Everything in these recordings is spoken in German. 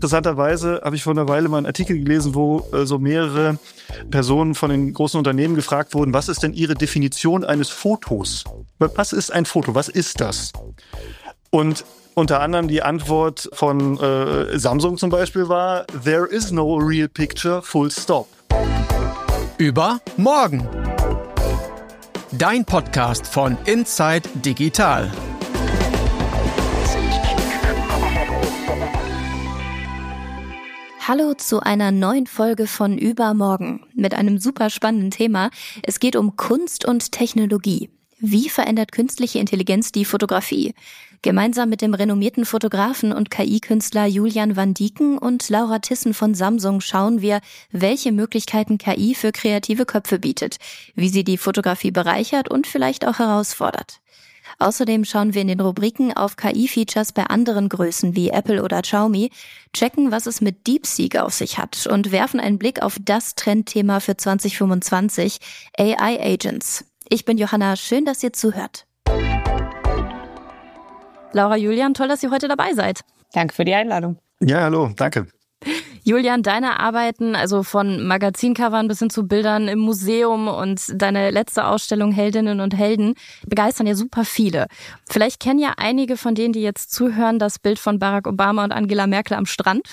Interessanterweise habe ich vor einer Weile mal einen Artikel gelesen, wo so mehrere Personen von den großen Unternehmen gefragt wurden, was ist denn ihre Definition eines Fotos? Was ist ein Foto? Was ist das? Und unter anderem die Antwort von Samsung zum Beispiel war, there is no real picture, full stop. Über morgen. Dein Podcast von Inside Digital. Hallo zu einer neuen Folge von Übermorgen mit einem super spannenden Thema. Es geht um Kunst und Technologie. Wie verändert künstliche Intelligenz die Fotografie? Gemeinsam mit dem renommierten Fotografen und KI-Künstler Julian van Dieken und Laura Thyssen von Samsung schauen wir, welche Möglichkeiten KI für kreative Köpfe bietet, wie sie die Fotografie bereichert und vielleicht auch herausfordert. Außerdem schauen wir in den Rubriken auf KI-Features bei anderen Größen wie Apple oder Xiaomi, checken, was es mit DeepSeek auf sich hat und werfen einen Blick auf das Trendthema für 2025, AI-Agents. Ich bin Johanna, schön, dass ihr zuhört. Laura, Julian, toll, dass ihr heute dabei seid. Danke für die Einladung. Ja, hallo, danke. Julian, deine Arbeiten, also von Magazincovern bis hin zu Bildern im Museum und deine letzte Ausstellung Heldinnen und Helden begeistern ja super viele. Vielleicht kennen ja einige von denen, die jetzt zuhören, das Bild von Barack Obama und Angela Merkel am Strand.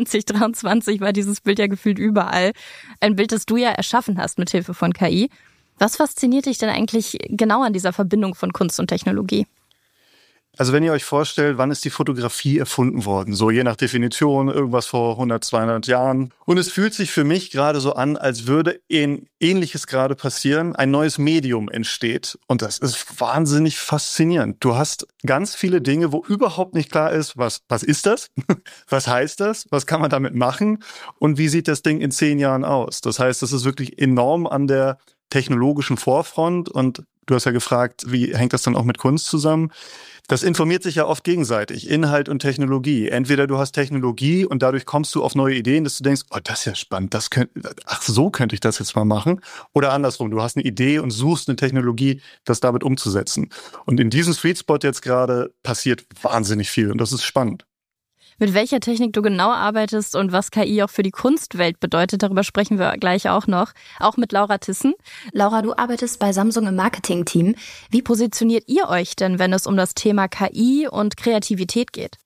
2023 war dieses Bild ja gefühlt überall. Ein Bild, das du ja erschaffen hast mit Hilfe von KI. Was fasziniert dich denn eigentlich genau an dieser Verbindung von Kunst und Technologie? Also wenn ihr euch vorstellt, wann ist die Fotografie erfunden worden? So je nach Definition, irgendwas vor 100, 200 Jahren. Und es fühlt sich für mich gerade so an, als würde Ähnliches gerade passieren. Ein neues Medium entsteht. Und das ist wahnsinnig faszinierend. Du hast ganz viele Dinge, wo überhaupt nicht klar ist, was ist das? Was heißt das? Was kann man damit machen? Und wie sieht das Ding in 10 Jahren aus? Das heißt, das ist wirklich enorm an der technologischen Vorfront. Und du hast ja gefragt, wie hängt das dann auch mit Kunst zusammen? Das informiert sich ja oft gegenseitig, Inhalt und Technologie. Entweder du hast Technologie und dadurch kommst du auf neue Ideen, dass du denkst, oh, das ist ja spannend, so könnte ich das jetzt mal machen. Oder andersrum, du hast eine Idee und suchst eine Technologie, das damit umzusetzen. Und in diesem Sweet Spot jetzt gerade passiert wahnsinnig viel und das ist spannend. Mit welcher Technik du genau arbeitest und was KI auch für die Kunstwelt bedeutet, darüber sprechen wir gleich auch noch. Auch mit Laura Thyssen. Laura, du arbeitest bei Samsung im Marketing-Team. Wie positioniert ihr euch denn, wenn es um das Thema KI und Kreativität geht?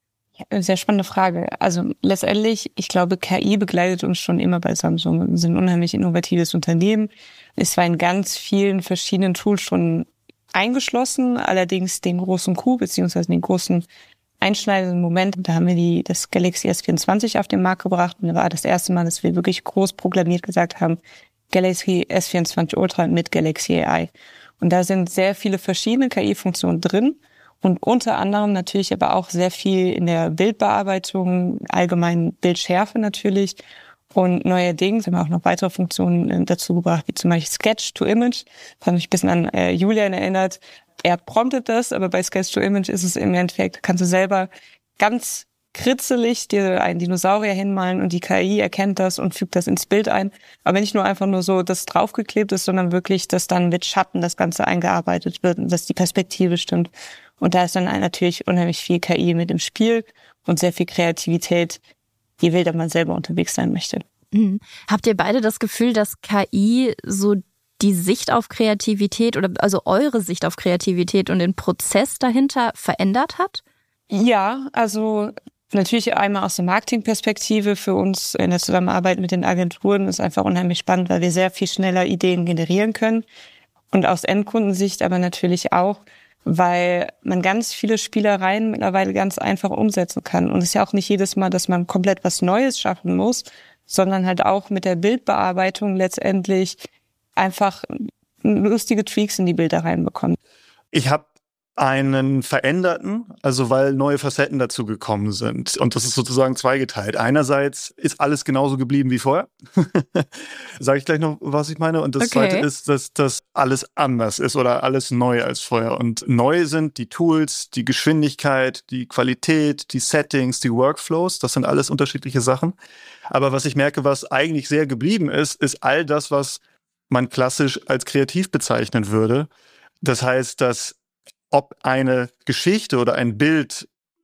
Ja, sehr spannende Frage. Also letztendlich, ich glaube, KI begleitet uns schon immer bei Samsung. Wir sind ein unheimlich innovatives Unternehmen. Es war in ganz vielen verschiedenen Tools schon eingeschlossen, allerdings den großen Coup, beziehungsweise den großen einschneidenden Moment, da haben wir das Galaxy S24 auf den Markt gebracht und da war das erste Mal, dass wir wirklich groß proklamiert gesagt haben, Galaxy S24 Ultra mit Galaxy AI. Und da sind sehr viele verschiedene KI-Funktionen drin und unter anderem natürlich aber auch sehr viel in der Bildbearbeitung, allgemein Bildschärfe natürlich. Und neuerdings haben wir auch noch weitere Funktionen dazu gebracht, wie zum Beispiel Sketch to Image. Das hat mich ein bisschen an Julian erinnert. Er promptet das, aber bei Sketch to Image ist es im Endeffekt, kannst du selber ganz kritzelig dir einen Dinosaurier hinmalen und die KI erkennt das und fügt das ins Bild ein. Aber nicht nur einfach nur so, dass draufgeklebt ist, sondern wirklich, dass dann mit Schatten das Ganze eingearbeitet wird und dass die Perspektive stimmt. Und da ist dann natürlich unheimlich viel KI mit im Spiel und sehr viel Kreativität, je wilder man selber unterwegs sein möchte. Mhm. Habt ihr beide das Gefühl, dass KI so die Sicht auf Kreativität oder also eure Sicht auf Kreativität und den Prozess dahinter verändert hat? Ja, also natürlich einmal aus der Marketingperspektive für uns in der Zusammenarbeit mit den Agenturen ist einfach unheimlich spannend, weil wir sehr viel schneller Ideen generieren können. Und aus Endkundensicht aber natürlich auch, weil man ganz viele Spielereien mittlerweile ganz einfach umsetzen kann. Und es ist ja auch nicht jedes Mal, dass man komplett was Neues schaffen muss, sondern halt auch mit der Bildbearbeitung letztendlich einfach lustige Tweaks in die Bilder reinbekommen. Ich habe einen veränderten, also weil neue Facetten dazu gekommen sind. Und das ist sozusagen zweigeteilt. Einerseits ist alles genauso geblieben wie vorher. Sage ich gleich noch, was ich meine. Und das Zweite ist, dass das alles anders ist oder alles neu als vorher. Und neu sind die Tools, die Geschwindigkeit, die Qualität, die Settings, die Workflows. Das sind alles unterschiedliche Sachen. Aber was ich merke, was eigentlich sehr geblieben ist all das, was man klassisch als kreativ bezeichnen würde. Das heißt, dass ob eine Geschichte oder ein Bild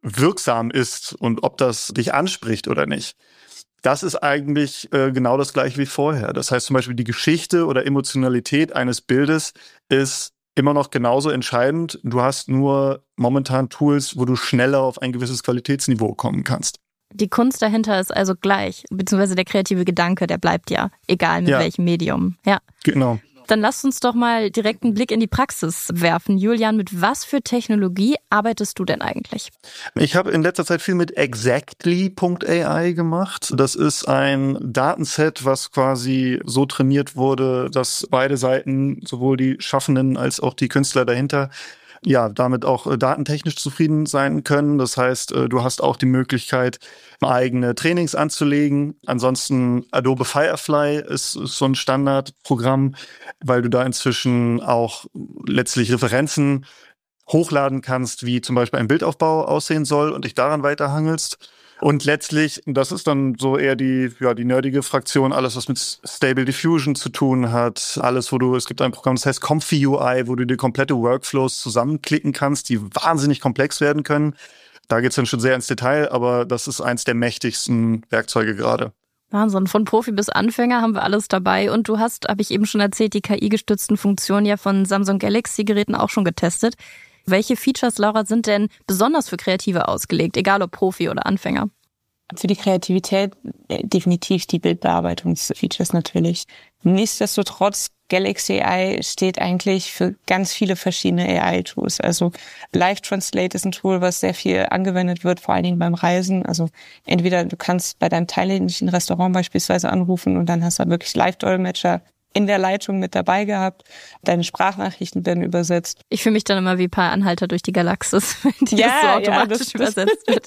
wirksam ist und ob das dich anspricht oder nicht. Das ist eigentlich genau das Gleiche wie vorher. Das heißt zum Beispiel, die Geschichte oder Emotionalität eines Bildes ist immer noch genauso entscheidend. Du hast nur momentan Tools, wo du schneller auf ein gewisses Qualitätsniveau kommen kannst. Die Kunst dahinter ist also gleich, beziehungsweise der kreative Gedanke, der bleibt ja, egal mit welchem Medium. Ja, genau. Dann lasst uns doch mal direkt einen Blick in die Praxis werfen. Julian, mit was für Technologie arbeitest du denn eigentlich? Ich habe in letzter Zeit viel mit Exactly.ai gemacht. Das ist ein Datenset, was quasi so trainiert wurde, dass beide Seiten, sowohl die Schaffenden als auch die Künstler dahinter, damit auch datentechnisch zufrieden sein können. Das heißt, du hast auch die Möglichkeit, eigene Trainings anzulegen. Ansonsten Adobe Firefly ist so ein Standardprogramm, weil du da inzwischen auch letztlich Referenzen hochladen kannst, wie zum Beispiel ein Bildaufbau aussehen soll und dich daran weiterhangelst. Und letztlich, das ist dann so eher die nerdige Fraktion, alles, was mit Stable Diffusion zu tun hat, alles, es gibt ein Programm, das heißt Comfy UI, wo du dir komplette Workflows zusammenklicken kannst, die wahnsinnig komplex werden können. Da geht's dann schon sehr ins Detail, aber das ist eins der mächtigsten Werkzeuge gerade. Wahnsinn, von Profi bis Anfänger haben wir alles dabei. Und du hast, habe ich eben schon erzählt, die KI-gestützten Funktionen ja von Samsung Galaxy-Geräten auch schon getestet. Welche Features, Laura, sind denn besonders für Kreative ausgelegt, egal ob Profi oder Anfänger? Für die Kreativität definitiv die Bildbearbeitungsfeatures natürlich. Nichtsdestotrotz, Galaxy AI steht eigentlich für ganz viele verschiedene AI-Tools. Also Live Translate ist ein Tool, was sehr viel angewendet wird, vor allen Dingen beim Reisen. Also entweder du kannst bei deinem thailändischen Restaurant beispielsweise anrufen und dann hast du wirklich Live-Dolmetscher in der Leitung mit dabei gehabt. Deine Sprachnachrichten werden übersetzt. Ich fühle mich dann immer wie ein paar Anhalter durch die Galaxis, wenn die das so automatisch übersetzt wird.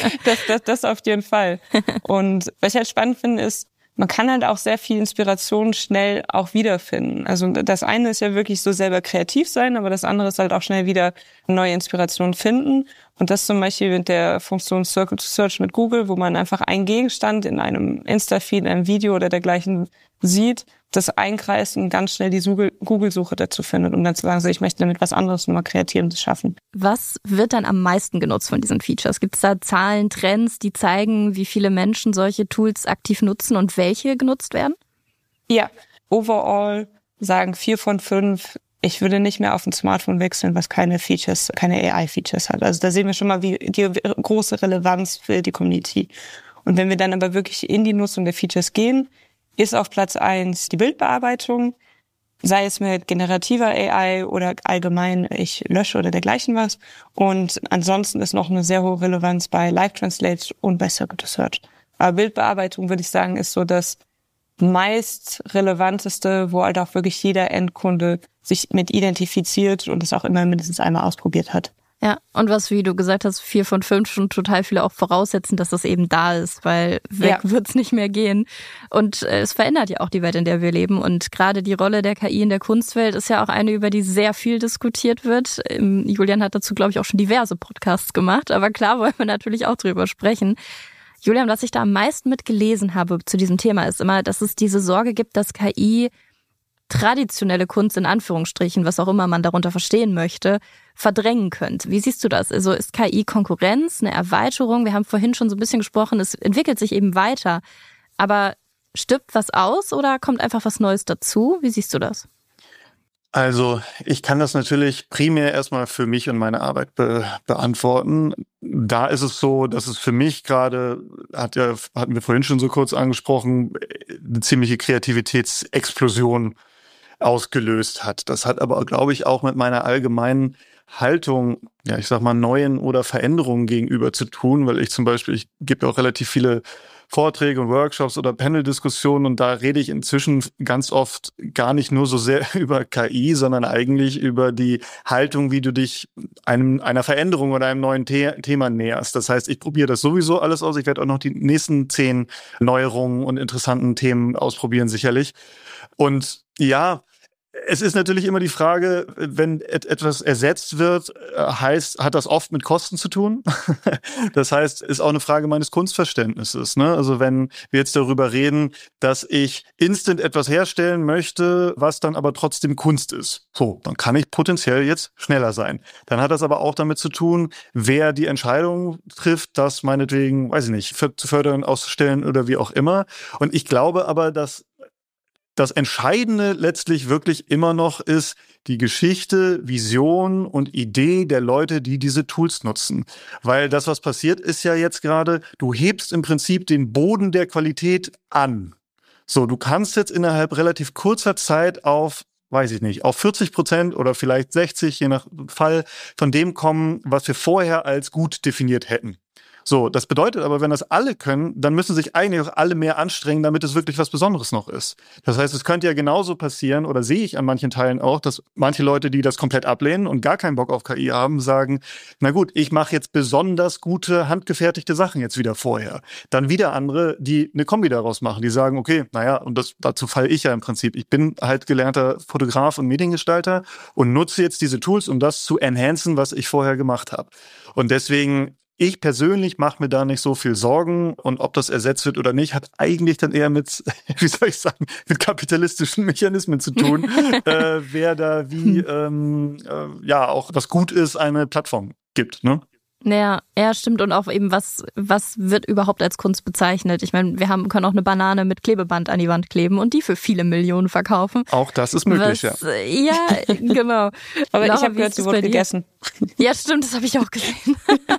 Das auf jeden Fall. Und was ich halt spannend finde, ist, man kann halt auch sehr viel Inspiration schnell auch wiederfinden. Also das eine ist ja wirklich so selber kreativ sein, aber das andere ist halt auch schnell wieder neue Inspiration finden. Und das zum Beispiel mit der Funktion Circle to Search mit Google, wo man einfach einen Gegenstand in einem Insta-Feed, einem Video oder dergleichen sieht, das einkreist und ganz schnell die Google-Suche dazu findet, um dann zu sagen, so, ich möchte damit was anderes, nochmal Kreatives schaffen. Was wird dann am meisten genutzt von diesen Features? Gibt es da Zahlen, Trends, die zeigen, wie viele Menschen solche Tools aktiv nutzen und welche genutzt werden? Ja, overall sagen 4 von 5, ich würde nicht mehr auf ein Smartphone wechseln, was keine AI-Features hat. Also da sehen wir schon mal die große Relevanz für die Community. Und wenn wir dann aber wirklich in die Nutzung der Features gehen, ist auf Platz 1 die Bildbearbeitung, sei es mit generativer AI oder allgemein ich lösche oder dergleichen was. Und ansonsten ist noch eine sehr hohe Relevanz bei Live Translate und bei Circle to Search. Aber Bildbearbeitung, würde ich sagen, ist so das meist relevanteste, wo halt auch wirklich jeder Endkunde sich mit identifiziert und es auch immer mindestens einmal ausprobiert hat. Ja, und was, wie du gesagt hast, 4 von 5 schon total viele auch voraussetzen, dass das eben da ist, weil weg wird's nicht mehr gehen. Und es verändert ja auch die Welt, in der wir leben. Und gerade die Rolle der KI in der Kunstwelt ist ja auch eine, über die sehr viel diskutiert wird. Julian hat dazu, glaube ich, auch schon diverse Podcasts gemacht. Aber klar wollen wir natürlich auch drüber sprechen. Julian, was ich da am meisten mitgelesen habe zu diesem Thema, ist immer, dass es diese Sorge gibt, dass KI traditionelle Kunst in Anführungsstrichen, was auch immer man darunter verstehen möchte, verdrängen könnte. Wie siehst du das? Also ist KI Konkurrenz, eine Erweiterung? Wir haben vorhin schon so ein bisschen gesprochen, es entwickelt sich eben weiter. Aber stirbt was aus oder kommt einfach was Neues dazu? Wie siehst du das? Also ich kann das natürlich primär erstmal für mich und meine Arbeit beantworten. Da ist es so, dass es für mich gerade, hatten wir vorhin schon so kurz angesprochen, eine ziemliche Kreativitätsexplosion ausgelöst hat. Das hat aber, glaube ich, auch mit meiner allgemeinen Haltung, ja, ich sag mal, neuen oder Veränderungen gegenüber zu tun, weil ich zum Beispiel, ich gebe auch relativ viele Vorträge und Workshops oder Panel-Diskussionen und da rede ich inzwischen ganz oft gar nicht nur so sehr über KI, sondern eigentlich über die Haltung, wie du dich einer Veränderung oder einem neuen Thema näherst. Das heißt, ich probiere das sowieso alles aus. Ich werde auch noch die nächsten 10 Neuerungen und interessanten Themen ausprobieren, sicherlich. Und ja, Es ist natürlich immer die Frage, wenn etwas ersetzt wird, hat das oft mit Kosten zu tun. Das heißt, ist auch eine Frage meines Kunstverständnisses, ne? Also wenn wir jetzt darüber reden, dass ich instant etwas herstellen möchte, was dann aber trotzdem Kunst ist. So, dann kann ich potenziell jetzt schneller sein. Dann hat das aber auch damit zu tun, wer die Entscheidung trifft, das meinetwegen, weiß ich nicht, zu fördern, auszustellen oder wie auch immer. Und ich glaube aber, dass das Entscheidende letztlich wirklich immer noch ist die Geschichte, Vision und Idee der Leute, die diese Tools nutzen. Weil das, was passiert, ist ja jetzt gerade, du hebst im Prinzip den Boden der Qualität an. So, du kannst jetzt innerhalb relativ kurzer Zeit auf 40% oder vielleicht 60, je nach Fall, von dem kommen, was wir vorher als gut definiert hätten. So, das bedeutet aber, wenn das alle können, dann müssen sich eigentlich auch alle mehr anstrengen, damit es wirklich was Besonderes noch ist. Das heißt, es könnte ja genauso passieren, oder sehe ich an manchen Teilen auch, dass manche Leute, die das komplett ablehnen und gar keinen Bock auf KI haben, sagen, na gut, ich mache jetzt besonders gute, handgefertigte Sachen jetzt wieder vorher. Dann wieder andere, die eine Kombi daraus machen, die sagen, okay, naja, und dazu falle ich ja im Prinzip. Ich bin halt gelernter Fotograf und Mediengestalter und nutze jetzt diese Tools, um das zu enhancen, was ich vorher gemacht habe. Und deswegen, ich persönlich mache mir da nicht so viel Sorgen, und ob das ersetzt wird oder nicht, hat eigentlich dann eher mit, mit kapitalistischen Mechanismen zu tun, wer da wie, auch was gut ist, eine Plattform gibt, ne? Ja, stimmt. Und auch eben, was wird überhaupt als Kunst bezeichnet? Ich meine, können auch eine Banane mit Klebeband an die Wand kleben und die für viele Millionen verkaufen. Auch das ist möglich, ja. Ja, genau. Aber Laura, ich habe gehört, sie wurde gegessen. Ja, stimmt, das habe ich auch gesehen.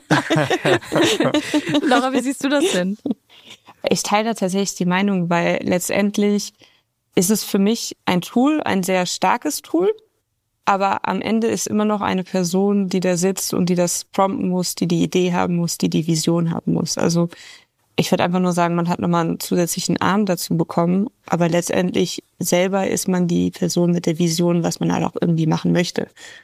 Laura, wie siehst du das denn? Ich teile da tatsächlich die Meinung, weil letztendlich ist es für mich ein Tool, ein sehr starkes Tool. Aber am Ende ist immer noch eine Person, die da sitzt und die das prompten muss, die die Idee haben muss, die die Vision haben muss. Also ich würde einfach nur sagen, man hat nochmal einen zusätzlichen Arm dazu bekommen. Aber letztendlich selber ist man die Person mit der Vision, was man halt auch irgendwie machen möchte.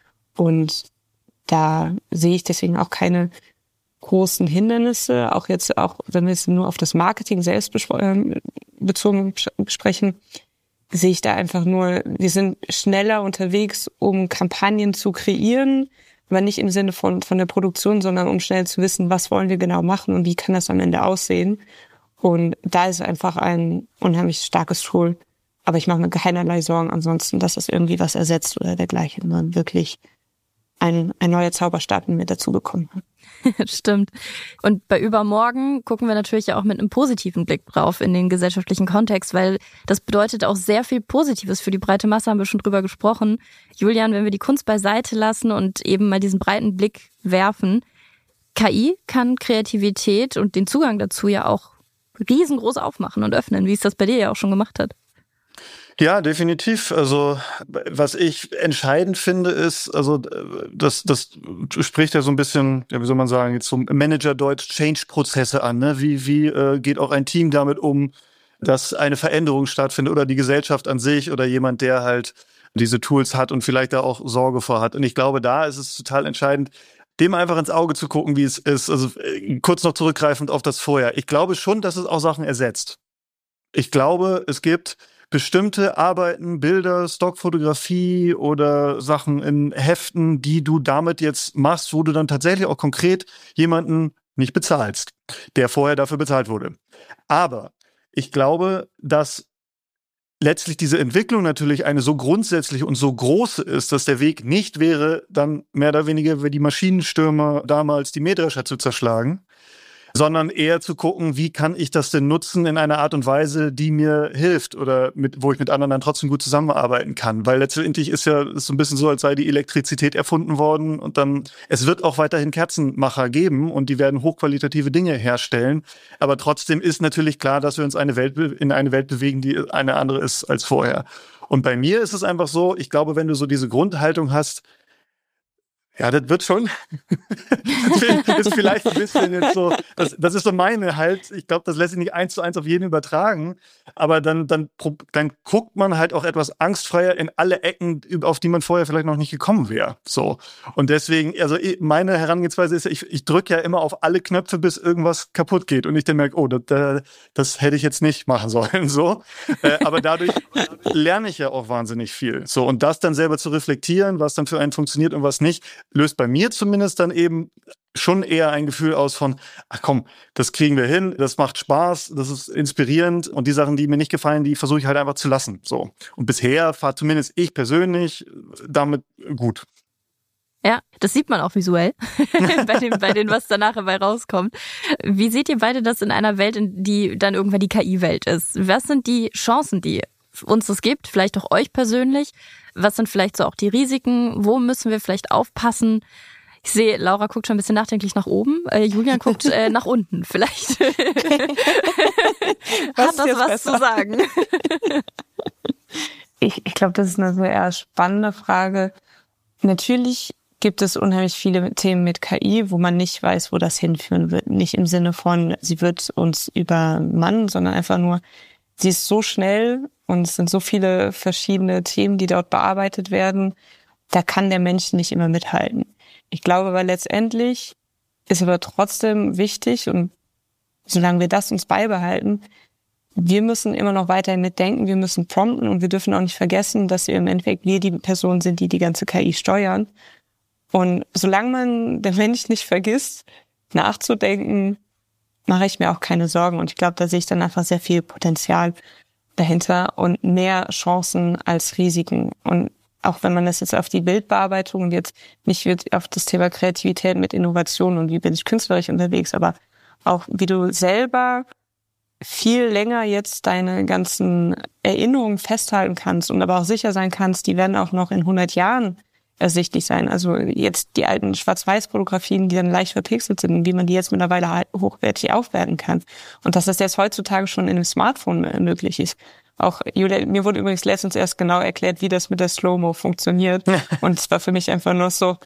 Und da sehe ich deswegen auch keine großen Hindernisse. Auch wenn wir es nur auf das Marketing selbst bezogen besprechen, sehe ich da einfach nur, wir sind schneller unterwegs, um Kampagnen zu kreieren, aber nicht im Sinne von der Produktion, sondern um schnell zu wissen, was wollen wir genau machen und wie kann das am Ende aussehen. Und da ist einfach ein unheimlich starkes Tool. Aber ich mache mir keinerlei Sorgen ansonsten, dass das irgendwie was ersetzt oder dergleichen, sondern wirklich ein neuer Zauberstab mit dazu bekommen. Stimmt. Und bei Übermorgen gucken wir natürlich auch mit einem positiven Blick drauf in den gesellschaftlichen Kontext, weil das bedeutet auch sehr viel Positives für die breite Masse, haben wir schon drüber gesprochen. Julian, wenn wir die Kunst beiseite lassen und eben mal diesen breiten Blick werfen, KI kann Kreativität und den Zugang dazu ja auch riesengroß aufmachen und öffnen, wie es das bei dir ja auch schon gemacht hat. Ja, definitiv. Also was ich entscheidend finde, ist, also das spricht ja so ein bisschen, ja, wie soll man sagen, jetzt zum Manager-Deutsch Change-Prozesse an. Ne? Wie geht auch ein Team damit um, dass eine Veränderung stattfindet oder die Gesellschaft an sich oder jemand, der halt diese Tools hat und vielleicht da auch Sorge vor hat. Und ich glaube, da ist es total entscheidend, dem einfach ins Auge zu gucken, wie es ist. Also kurz noch zurückgreifend auf das Vorher. Ich glaube schon, dass es auch Sachen ersetzt. Ich glaube, es gibt bestimmte Arbeiten, Bilder, Stockfotografie oder Sachen in Heften, die du damit jetzt machst, wo du dann tatsächlich auch konkret jemanden nicht bezahlst, der vorher dafür bezahlt wurde. Aber ich glaube, dass letztlich diese Entwicklung natürlich eine so grundsätzliche und so große ist, dass der Weg nicht wäre, dann mehr oder weniger wie die Maschinenstürmer damals die Mähdrescher zu zerschlagen, sondern eher zu gucken, wie kann ich das denn nutzen in einer Art und Weise, die mir hilft oder wo ich mit anderen dann trotzdem gut zusammenarbeiten kann. Weil letztendlich ist so ein bisschen so, als sei die Elektrizität erfunden worden und dann, es wird auch weiterhin Kerzenmacher geben und die werden hochqualitative Dinge herstellen. Aber trotzdem ist natürlich klar, dass wir uns in eine Welt bewegen, die eine andere ist als vorher. Und bei mir ist es einfach so, ich glaube, wenn du so diese Grundhaltung hast, Ja, das wird schon. Das ist vielleicht ein bisschen jetzt so, das ist so meine halt, ich glaube, das lässt sich nicht 1:1 auf jeden übertragen, aber dann guckt man halt auch etwas angstfreier in alle Ecken, auf die man vorher vielleicht noch nicht gekommen wäre. So. Und deswegen, also meine Herangehensweise ist, ich drücke ja immer auf alle Knöpfe, bis irgendwas kaputt geht und ich dann merke, oh, das hätte ich jetzt nicht machen sollen. So. Aber dadurch lerne ich ja auch wahnsinnig viel. So. Und das dann selber zu reflektieren, was dann für einen funktioniert und was nicht, löst bei mir zumindest dann eben schon eher ein Gefühl aus von, ach komm, das kriegen wir hin, das macht Spaß, das ist inspirierend und die Sachen, die mir nicht gefallen, die versuche ich halt einfach zu lassen. So. Und bisher fahre zumindest ich persönlich damit gut. Ja, das sieht man auch visuell bei dem, was danach dabei rauskommt. Wie seht ihr beide das in einer Welt, in die dann irgendwann die KI-Welt ist? Was sind die Chancen, die uns das gibt, vielleicht auch euch persönlich? Was sind vielleicht so auch die Risiken? Wo müssen wir vielleicht aufpassen? Ich sehe, Laura guckt schon ein bisschen nachdenklich nach oben. Julian guckt nach unten. Vielleicht hat das was zu sagen. Ich glaube, das ist eine so eher spannende Frage. Natürlich gibt es unheimlich viele Themen mit KI, wo man nicht weiß, wo das hinführen wird. Nicht im Sinne von, sie wird uns übermannen, sondern einfach nur, sie ist so schnell und es sind so viele verschiedene Themen, die dort bearbeitet werden. Da kann der Mensch nicht immer mithalten. Ich glaube aber letztendlich ist aber trotzdem wichtig und solange wir das uns beibehalten, wir müssen immer noch weiterhin mitdenken, wir müssen prompten und wir dürfen auch nicht vergessen, dass wir im Endeffekt die Personen sind, die die ganze KI steuern. Und solange man den Mensch nicht vergisst, nachzudenken, mache ich mir auch keine Sorgen. Und ich glaube, da sehe ich dann einfach sehr viel Potenzial dahinter und mehr Chancen als Risiken. Und auch wenn man das jetzt auf die Bildbearbeitung und jetzt nicht wird auf das Thema Kreativität mit Innovation und wie bin ich künstlerisch unterwegs, aber auch wie du selber viel länger jetzt deine ganzen Erinnerungen festhalten kannst und aber auch sicher sein kannst, die werden auch noch in 100 Jahren ersichtlich sein. Also jetzt die alten Schwarz-Weiß-Fotografien, die dann leicht verpixelt sind und wie man die jetzt mittlerweile hochwertig aufwerten kann. Und dass das jetzt heutzutage schon in einem Smartphone möglich ist. Auch Julia, mir wurde übrigens letztens erst genau erklärt, wie das mit der Slow-Mo funktioniert. Und es war für mich einfach nur so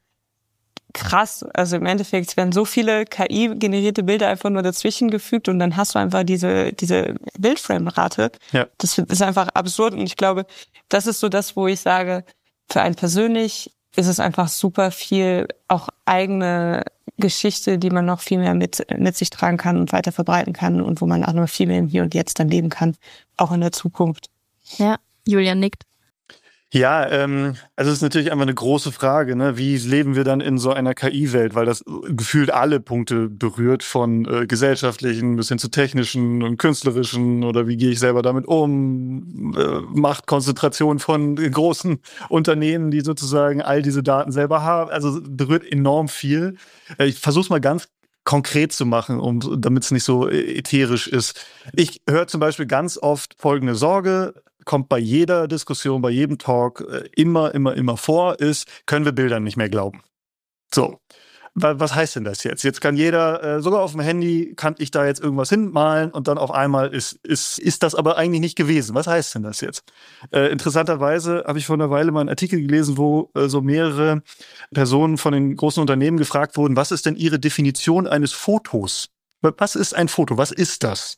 krass. Also im Endeffekt werden so viele KI-generierte Bilder einfach nur dazwischen gefügt und dann hast du einfach diese Bildframe-Rate. Ja. Das ist einfach absurd und ich glaube, das ist so das, wo ich sage, für einen persönlich ist es einfach super viel auch eigene Geschichte, die man noch viel mehr mit sich tragen kann und weiter verbreiten kann und wo man auch noch viel mehr im Hier und Jetzt dann leben kann, auch in der Zukunft. Ja, Julian nickt. Ja, also es ist natürlich einfach eine große Frage, ne? Wie leben wir dann in so einer KI-Welt, weil das gefühlt alle Punkte berührt, von gesellschaftlichen bis hin zu technischen und künstlerischen oder wie gehe ich selber damit um, Machtkonzentration von großen Unternehmen, die sozusagen all diese Daten selber haben, also berührt enorm viel. Ich versuche es mal ganz konkret zu machen, damit es nicht so ätherisch ist. Ich höre zum Beispiel ganz oft folgende Sorge, kommt bei jeder Diskussion, bei jedem Talk immer vor, ist, können wir Bildern nicht mehr glauben. So, was heißt denn das jetzt? Jetzt kann jeder, sogar auf dem Handy, kann ich da jetzt irgendwas hinmalen und dann auf einmal ist das aber eigentlich nicht gewesen. Was heißt denn das jetzt? Interessanterweise habe ich vor einer Weile mal einen Artikel gelesen, wo so mehrere Personen von den großen Unternehmen gefragt wurden, was ist denn ihre Definition eines Fotos? Was ist ein Foto? Was ist das?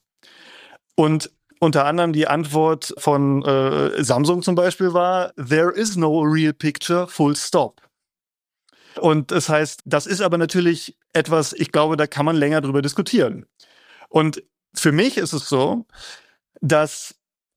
Und unter anderem die Antwort von Samsung zum Beispiel war, there is no real picture, full stop. Und das heißt, das ist aber natürlich etwas, ich glaube, da kann man länger drüber diskutieren. Und für mich ist es so, dass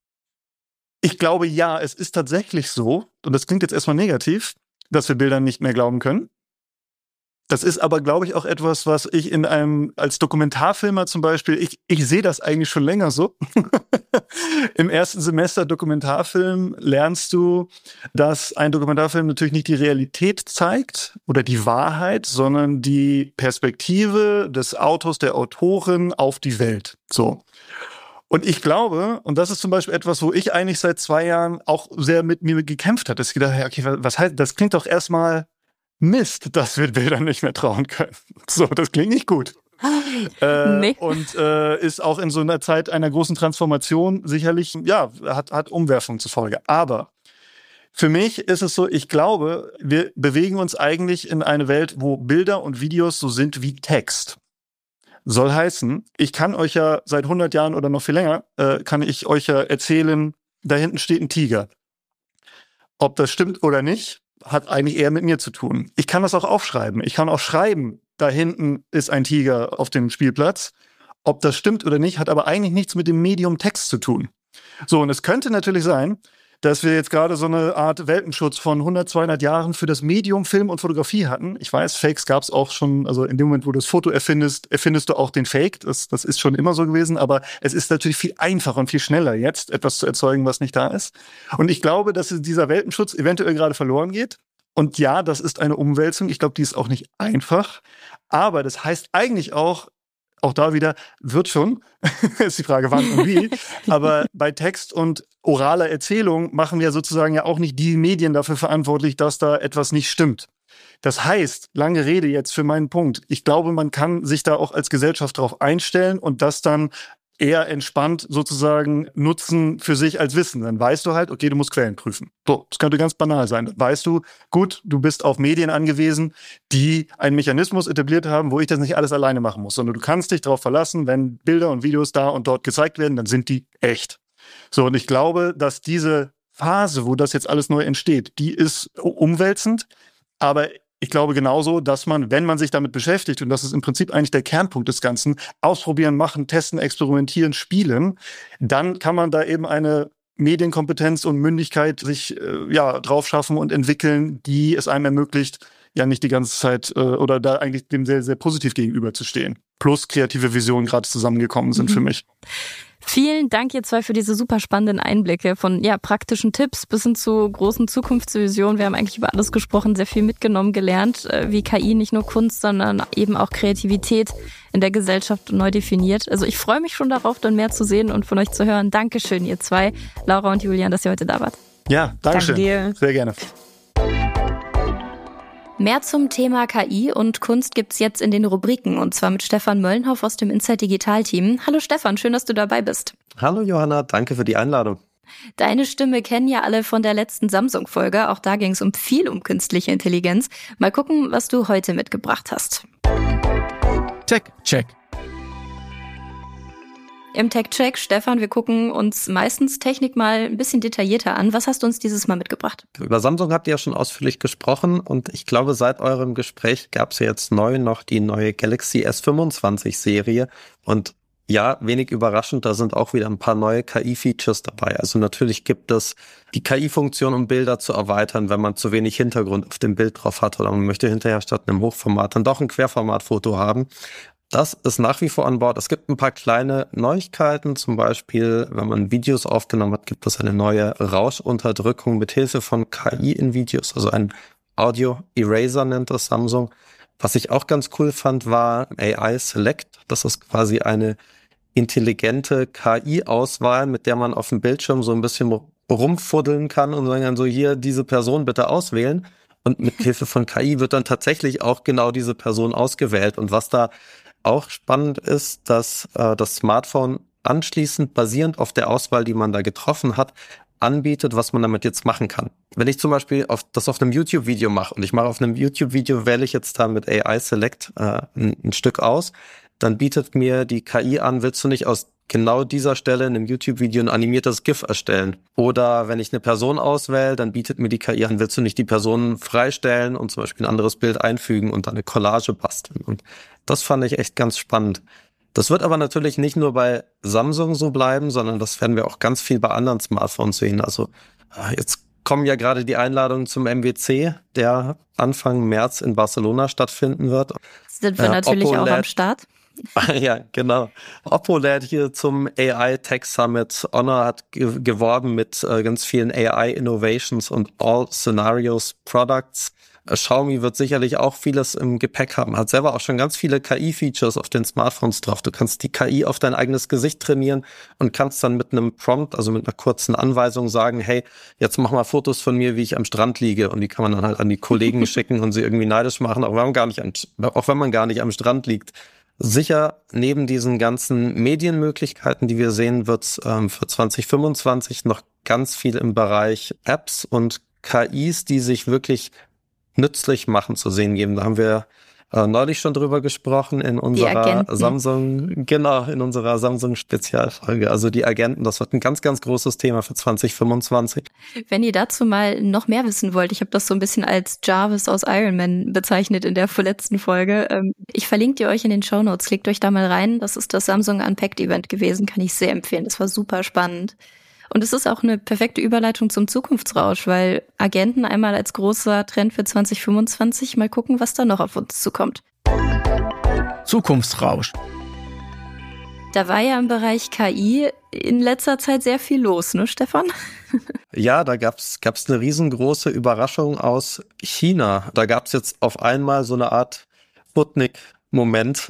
ich glaube, ja, es ist tatsächlich so, und das klingt jetzt erstmal negativ, dass wir Bildern nicht mehr glauben können. Das ist aber, glaube ich, auch etwas, was ich als Dokumentarfilmer zum Beispiel, ich sehe das eigentlich schon länger so. Im ersten Semester Dokumentarfilm lernst du, dass ein Dokumentarfilm natürlich nicht die Realität zeigt oder die Wahrheit, sondern die Perspektive des Autors, der Autorin auf die Welt. So. Und ich glaube, und das ist zum Beispiel etwas, wo ich eigentlich seit 2 Jahren auch sehr mit mir gekämpft habe, dass ich gedacht habe, okay, was heißt, das klingt doch erstmal Mist, dass wir Bildern nicht mehr trauen können. So, das klingt nicht gut. Nee. Und ist auch in so einer Zeit einer großen Transformation sicherlich, ja, hat Umwerfung zur Folge. Aber Für mich ist es so, ich glaube, wir bewegen uns eigentlich in eine Welt, wo Bilder und Videos so sind wie Text. Soll heißen, ich kann euch ja seit 100 Jahren oder noch viel länger, kann ich euch ja erzählen, da hinten steht ein Tiger. Ob das stimmt oder nicht, hat eigentlich eher mit mir zu tun. Ich kann das auch aufschreiben. Ich kann auch schreiben, da hinten ist ein Tiger auf dem Spielplatz. Ob das stimmt oder nicht, hat aber eigentlich nichts mit dem Medium Text zu tun. So, und es könnte natürlich sein, dass wir jetzt gerade so eine Art Welpenschutz von 100, 200 Jahren für das Medium Film und Fotografie hatten. Ich weiß, Fakes gab es auch schon, also in dem Moment, wo du das Foto erfindest du auch den Fake. Das ist schon immer so gewesen, aber es ist natürlich viel einfacher und viel schneller jetzt, etwas zu erzeugen, was nicht da ist. Und ich glaube, dass dieser Welpenschutz eventuell gerade verloren geht. Und ja, das ist eine Umwälzung. Ich glaube, die ist auch nicht einfach. Aber das heißt eigentlich auch da wieder, wird schon, ist die Frage, wann und wie, aber bei Text und oraler Erzählung machen wir sozusagen ja auch nicht die Medien dafür verantwortlich, dass da etwas nicht stimmt. Das heißt, lange Rede jetzt für meinen Punkt, ich glaube, man kann sich da auch als Gesellschaft drauf einstellen und das dann eher entspannt sozusagen nutzen für sich als Wissen. Dann weißt du halt, okay, du musst Quellen prüfen. So, das könnte ganz banal sein. Dann weißt du, gut, du bist auf Medien angewiesen, die einen Mechanismus etabliert haben, wo ich das nicht alles alleine machen muss, sondern du kannst dich darauf verlassen, wenn Bilder und Videos da und dort gezeigt werden, dann sind die echt. So, und ich glaube, dass diese Phase, wo das jetzt alles neu entsteht, die ist umwälzend, aber ich glaube genauso, dass man, wenn man sich damit beschäftigt, und das ist im Prinzip eigentlich der Kernpunkt des Ganzen, ausprobieren, machen, testen, experimentieren, spielen, dann kann man da eben eine Medienkompetenz und Mündigkeit sich drauf schaffen und entwickeln, die es einem ermöglicht, ja nicht die ganze Zeit oder da eigentlich dem sehr, sehr positiv gegenüberzustehen. Plus kreative Visionen gerade zusammengekommen sind für mich. Vielen Dank, ihr zwei, für diese super spannenden Einblicke von praktischen Tipps bis hin zu großen Zukunftsvisionen. Wir haben eigentlich über alles gesprochen, sehr viel mitgenommen, gelernt, wie KI nicht nur Kunst, sondern eben auch Kreativität in der Gesellschaft neu definiert. Also ich freue mich schon darauf, dann mehr zu sehen und von euch zu hören. Dankeschön, ihr zwei, Laura und Julian, dass ihr heute da wart. Ja, Dankeschön. Danke dir. Sehr gerne. Mehr zum Thema KI und Kunst gibt's jetzt in den Rubriken, und zwar mit Stefan Möllenhoff aus dem Inside Digital Team. Hallo Stefan, schön, dass du dabei bist. Hallo Johanna, danke für die Einladung. Deine Stimme kennen ja alle von der letzten Samsung-Folge. Auch da ging es viel um künstliche Intelligenz. Mal gucken, was du heute mitgebracht hast. Tech-Check. Im Tech-Check, Stefan, wir gucken uns meistens Technik mal ein bisschen detaillierter an. Was hast du uns dieses Mal mitgebracht? Über Samsung habt ihr ja schon ausführlich gesprochen und ich glaube, seit eurem Gespräch gab es ja jetzt neu noch die neue Galaxy S25-Serie und ja, wenig überraschend, da sind auch wieder ein paar neue KI-Features dabei. Also natürlich gibt es die KI-Funktion, um Bilder zu erweitern, wenn man zu wenig Hintergrund auf dem Bild drauf hat oder man möchte hinterher statt einem Hochformat dann doch ein Querformatfoto haben. Das ist nach wie vor an Bord. Es gibt ein paar kleine Neuigkeiten. Zum Beispiel, wenn man Videos aufgenommen hat, gibt es eine neue Rauschunterdrückung mit Hilfe von KI in Videos. Also ein Audio Eraser nennt das Samsung. Was ich auch ganz cool fand, war AI Select. Das ist quasi eine intelligente KI-Auswahl, mit der man auf dem Bildschirm so ein bisschen rumfuddeln kann und sagen dann so, hier, diese Person bitte auswählen. Und mit Hilfe von KI wird dann tatsächlich auch genau diese Person ausgewählt. Und was da auch spannend ist, dass das Smartphone anschließend basierend auf der Auswahl, die man da getroffen hat, anbietet, was man damit jetzt machen kann. Wenn ich zum Beispiel das auf einem YouTube-Video mache und ich mache auf einem YouTube-Video, wähle ich jetzt da mit AI Select ein Stück aus, dann bietet mir die KI an, willst du nicht aus genau dieser Stelle in einem YouTube-Video ein animiertes GIF erstellen? Oder wenn ich eine Person auswähle, dann bietet mir die KI an, willst du nicht die Person freistellen und zum Beispiel ein anderes Bild einfügen und dann eine Collage basteln? Und das fand ich echt ganz spannend. Das wird aber natürlich nicht nur bei Samsung so bleiben, sondern das werden wir auch ganz viel bei anderen Smartphones sehen. Also jetzt kommen ja gerade die Einladungen zum MWC, der Anfang März in Barcelona stattfinden wird. Sind wir natürlich auch am Start. Ja, genau. Oppo lädt hier zum AI Tech Summit. Honor hat geworben mit ganz vielen AI Innovations und All Scenarios Products. Xiaomi wird sicherlich auch vieles im Gepäck haben. Hat selber auch schon ganz viele KI-Features auf den Smartphones drauf. Du kannst die KI auf dein eigenes Gesicht trainieren und kannst dann mit einem Prompt, also mit einer kurzen Anweisung sagen, hey, jetzt mach mal Fotos von mir, wie ich am Strand liege. Und die kann man dann halt an die Kollegen schicken und sie irgendwie neidisch machen, auch wenn man gar nicht am Strand liegt. Sicher, neben diesen ganzen Medienmöglichkeiten, die wir sehen, wird es für 2025 noch ganz viel im Bereich Apps und KIs, die sich wirklich nützlich machen, zu sehen geben. Da haben wir neulich schon drüber gesprochen in unserer Samsung-Spezialfolge. Also die Agenten, das wird ein ganz, ganz großes Thema für 2025. Wenn ihr dazu mal noch mehr wissen wollt, ich habe das so ein bisschen als Jarvis aus Iron Man bezeichnet in der vorletzten Folge. Ich verlinke die euch in den Shownotes, klickt euch da mal rein. Das ist das Samsung Unpacked Event gewesen, kann ich sehr empfehlen. Das war super spannend. Und es ist auch eine perfekte Überleitung zum Zukunftsrausch, weil Agenten einmal als großer Trend für 2025, mal gucken, was da noch auf uns zukommt. Zukunftsrausch. Da war ja im Bereich KI in letzter Zeit sehr viel los, ne, Stefan? Ja, da gab's eine riesengroße Überraschung aus China. Da gab's jetzt auf einmal so eine Art Sputnik-Moment,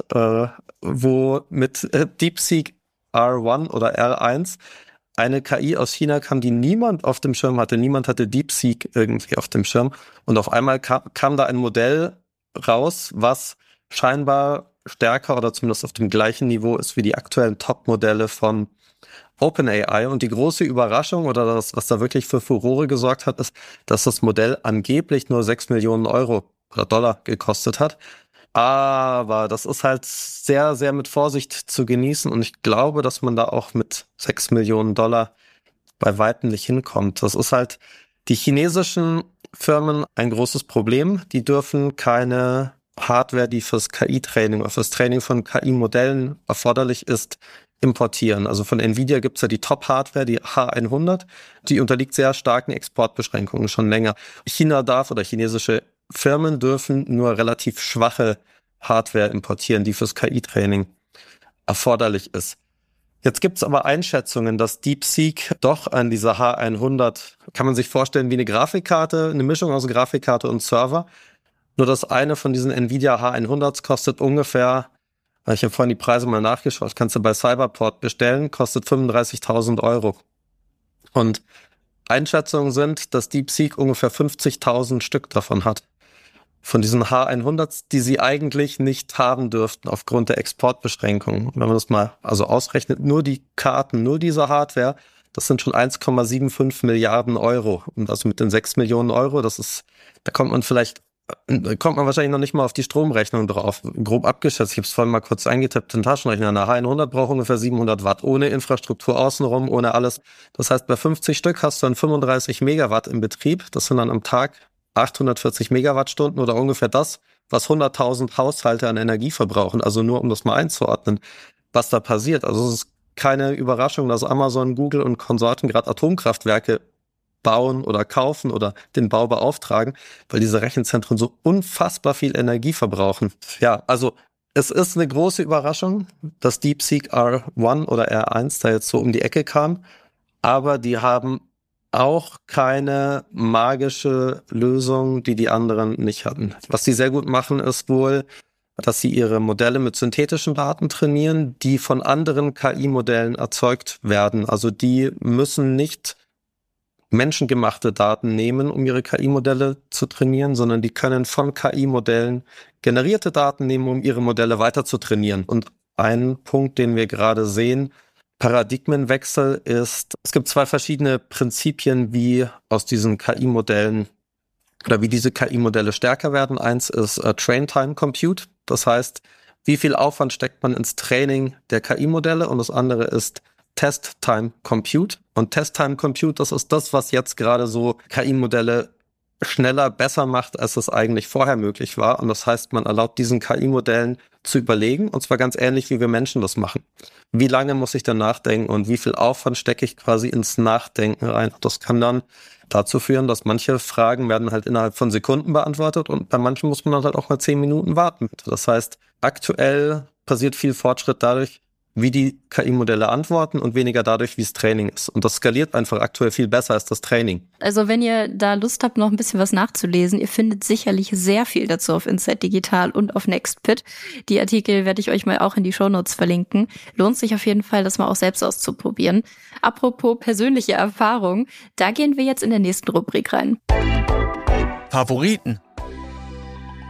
wo mit DeepSeek R1 oder R1 eine KI aus China kam, die niemand auf dem Schirm hatte. Niemand hatte DeepSeek irgendwie auf dem Schirm. Und auf einmal kam da ein Modell raus, was scheinbar stärker oder zumindest auf dem gleichen Niveau ist wie die aktuellen Top-Modelle von OpenAI. Und die große Überraschung oder das, was da wirklich für Furore gesorgt hat, ist, dass das Modell angeblich nur 6 Millionen Euro oder Dollar gekostet hat. Aber das ist halt sehr, sehr mit Vorsicht zu genießen. Und ich glaube, dass man da auch mit 6 Millionen Dollar bei Weitem nicht hinkommt. Das ist halt die chinesischen Firmen ein großes Problem. Die dürfen keine Hardware, die fürs KI-Training oder fürs Training von KI-Modellen erforderlich ist, importieren. Also von Nvidia gibt's ja die Top-Hardware, die H100. Die unterliegt sehr starken Exportbeschränkungen schon länger. China darf oder chinesische Firmen dürfen nur relativ schwache Hardware importieren, die fürs KI-Training erforderlich ist. Jetzt gibt's aber Einschätzungen, dass DeepSeek doch an dieser H100, kann man sich vorstellen wie eine Grafikkarte, eine Mischung aus Grafikkarte und Server. Nur das eine von diesen Nvidia H100s kostet ungefähr, ich habe vorhin die Preise mal nachgeschaut, kannst du bei Cyberport bestellen, kostet 35.000 Euro. Und Einschätzungen sind, dass DeepSeek ungefähr 50.000 Stück davon hat. Von diesen H100s, die sie eigentlich nicht haben dürften aufgrund der Exportbeschränkungen. Wenn man das mal also ausrechnet, nur die Karten, nur diese Hardware, das sind schon 1,75 Milliarden Euro. Und also mit den 6 Millionen Euro, da kommt man wahrscheinlich noch nicht mal auf die Stromrechnung drauf. Grob abgeschätzt, ich habe es vorhin mal kurz eingetippt, den Taschenrechner. Eine H100 braucht ungefähr 700 Watt, ohne Infrastruktur außenrum, ohne alles. Das heißt, bei 50 Stück hast du dann 35 Megawatt im Betrieb. Das sind dann am Tag 840 Megawattstunden oder ungefähr das, was 100.000 Haushalte an Energie verbrauchen. Also nur, um das mal einzuordnen, was da passiert. Also es ist keine Überraschung, dass Amazon, Google und Konsorten gerade Atomkraftwerke bauen oder kaufen oder den Bau beauftragen, weil diese Rechenzentren so unfassbar viel Energie verbrauchen. Ja, also es ist eine große Überraschung, dass DeepSeek R1 oder R1 da jetzt so um die Ecke kam, aber die haben auch keine magische Lösung, die anderen nicht hatten. Was sie sehr gut machen, ist wohl, dass sie ihre Modelle mit synthetischen Daten trainieren, die von anderen KI-Modellen erzeugt werden. Also die müssen nicht menschengemachte Daten nehmen, um ihre KI-Modelle zu trainieren, sondern die können von KI-Modellen generierte Daten nehmen, um ihre Modelle weiter zu trainieren. Und ein Punkt, den wir gerade sehen, Paradigmenwechsel ist, es gibt 2 verschiedene Prinzipien, wie aus diesen KI-Modellen oder wie diese KI-Modelle stärker werden. Eins ist Train-Time Compute, das heißt, wie viel Aufwand steckt man ins Training der KI-Modelle, und das andere ist Test-Time Compute. Und Test-Time Compute, das ist das, was jetzt gerade so KI-Modelle schneller, besser macht, als es eigentlich vorher möglich war. Und das heißt, man erlaubt diesen KI-Modellen zu überlegen, und zwar ganz ähnlich, wie wir Menschen das machen. Wie lange muss ich denn nachdenken und wie viel Aufwand stecke ich quasi ins Nachdenken rein? Das kann dann dazu führen, dass manche Fragen werden halt innerhalb von Sekunden beantwortet und bei manchen muss man dann halt auch mal 10 Minuten warten. Das heißt, aktuell passiert viel Fortschritt dadurch, wie die KI-Modelle antworten und weniger dadurch, wie es Training ist. Und das skaliert einfach aktuell viel besser als das Training. Also wenn ihr da Lust habt, noch ein bisschen was nachzulesen, ihr findet sicherlich sehr viel dazu auf Inside Digital und auf Nextpit. Die Artikel werde ich euch mal auch in die Shownotes verlinken. Lohnt sich auf jeden Fall, das mal auch selbst auszuprobieren. Apropos persönliche Erfahrung, da gehen wir jetzt in der nächsten Rubrik rein. Favoriten.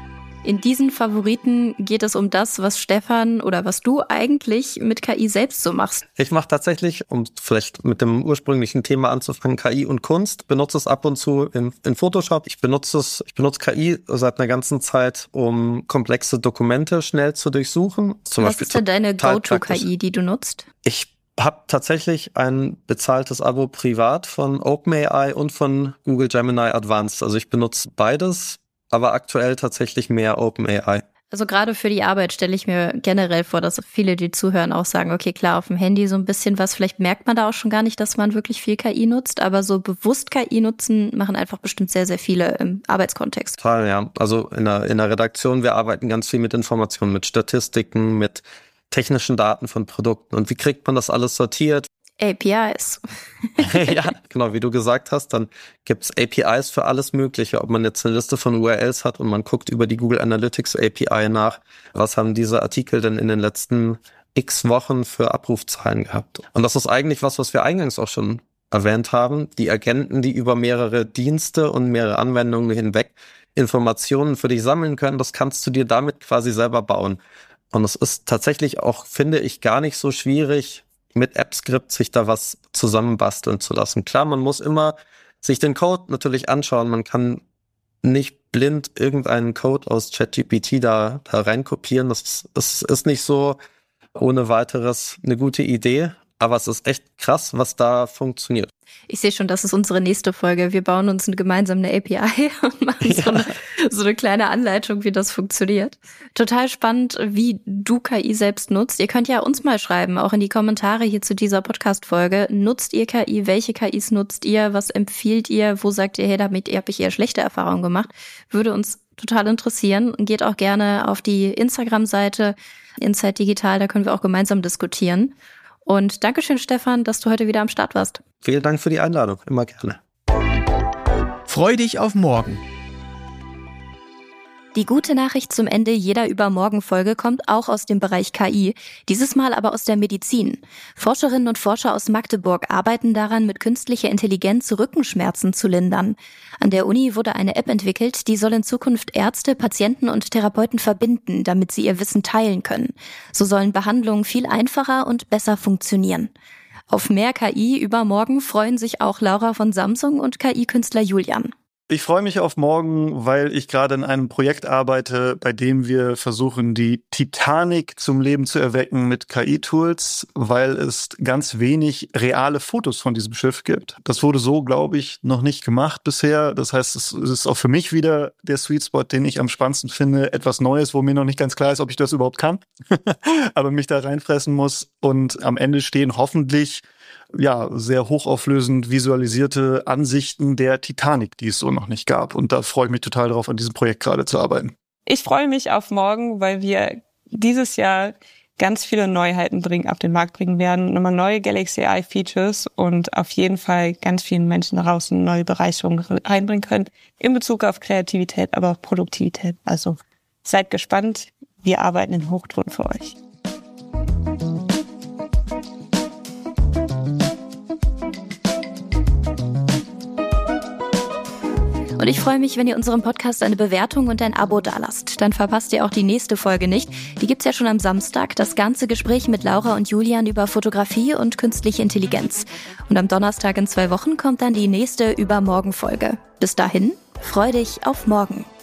In diesen Favoriten geht es um das, was Stefan oder was du eigentlich mit KI selbst so machst. Ich mache tatsächlich, um vielleicht mit dem ursprünglichen Thema anzufangen, KI und Kunst. Benutze es ab und zu in Photoshop. Ich benutze KI seit einer ganzen Zeit, um komplexe Dokumente schnell zu durchsuchen. Was ist denn deine Go-To-KI, die du nutzt? Ich habe tatsächlich ein bezahltes Abo privat von OpenAI und von Google Gemini Advanced. Also ich benutze beides, aber aktuell tatsächlich mehr OpenAI. Also gerade für die Arbeit stelle ich mir generell vor, dass viele, die zuhören, auch sagen, okay, klar, auf dem Handy so ein bisschen was, vielleicht merkt man da auch schon gar nicht, dass man wirklich viel KI nutzt, aber so bewusst KI nutzen machen einfach bestimmt sehr, sehr viele im Arbeitskontext. Total, ja. Also in der Redaktion, wir arbeiten ganz viel mit Informationen, mit Statistiken, mit technischen Daten von Produkten. Und wie kriegt man das alles sortiert? APIs. Ja, genau, wie du gesagt hast, dann gibt's APIs für alles Mögliche. Ob man jetzt eine Liste von URLs hat und man guckt über die Google Analytics API nach, was haben diese Artikel denn in den letzten x Wochen für Abrufzahlen gehabt. Und das ist eigentlich was wir eingangs auch schon erwähnt haben. Die Agenten, die über mehrere Dienste und mehrere Anwendungen hinweg Informationen für dich sammeln können, das kannst du dir damit quasi selber bauen. Und es ist tatsächlich auch, finde ich, gar nicht so schwierig, mit AppScript sich da was zusammenbasteln zu lassen. Klar, man muss immer sich den Code natürlich anschauen. Man kann nicht blind irgendeinen Code aus ChatGPT da reinkopieren. Das ist nicht so ohne weiteres eine gute Idee. Aber es ist echt krass, was da funktioniert. Ich sehe schon, das ist unsere nächste Folge. Wir bauen uns gemeinsam eine API und machen so eine kleine Anleitung, wie das funktioniert. Total spannend, wie du KI selbst nutzt. Ihr könnt ja uns mal schreiben, auch in die Kommentare hier zu dieser Podcast-Folge. Nutzt ihr KI? Welche KIs nutzt ihr? Was empfiehlt ihr? Wo sagt ihr, hey, damit habe ich eher schlechte Erfahrungen gemacht? Würde uns total interessieren. Geht auch gerne auf die Instagram-Seite Inside Digital, da können wir auch gemeinsam diskutieren. Und Dankeschön, Stefan, dass du heute wieder am Start warst. Vielen Dank für die Einladung, immer gerne. Freu dich auf morgen. Die gute Nachricht zum Ende jeder Übermorgen-Folge kommt auch aus dem Bereich KI, dieses Mal aber aus der Medizin. Forscherinnen und Forscher aus Magdeburg arbeiten daran, mit künstlicher Intelligenz Rückenschmerzen zu lindern. An der Uni wurde eine App entwickelt, die soll in Zukunft Ärzte, Patienten und Therapeuten verbinden, damit sie ihr Wissen teilen können. So sollen Behandlungen viel einfacher und besser funktionieren. Auf mehr KI übermorgen freuen sich auch Laura von Samsung und KI-Künstler Julian. Ich freue mich auf morgen, weil ich gerade in einem Projekt arbeite, bei dem wir versuchen, die Titanic zum Leben zu erwecken mit KI-Tools, weil es ganz wenig reale Fotos von diesem Schiff gibt. Das wurde so, glaube ich, noch nicht gemacht bisher. Das heißt, es ist auch für mich wieder der Sweet Spot, den ich am spannendsten finde. Etwas Neues, wo mir noch nicht ganz klar ist, ob ich das überhaupt kann, aber mich da reinfressen muss. Und am Ende stehen hoffentlich sehr hochauflösend visualisierte Ansichten der Titanic, die es so noch nicht gab. Und da freue ich mich total drauf, an diesem Projekt gerade zu arbeiten. Ich freue mich auf morgen, weil wir dieses Jahr ganz viele Neuheiten auf den Markt bringen werden. Nochmal neue Galaxy AI Features und auf jeden Fall ganz vielen Menschen draußen neue Bereicherungen reinbringen können. In Bezug auf Kreativität, aber auch Produktivität. Also seid gespannt. Wir arbeiten in Hochtouren für euch. Und ich freue mich, wenn ihr unserem Podcast eine Bewertung und ein Abo dalasst. Dann verpasst ihr auch die nächste Folge nicht. Die gibt's ja schon am Samstag. Das ganze Gespräch mit Laura und Julian über Fotografie und künstliche Intelligenz. Und am Donnerstag in 2 Wochen kommt dann die nächste Übermorgen-Folge. Bis dahin, freu dich auf morgen.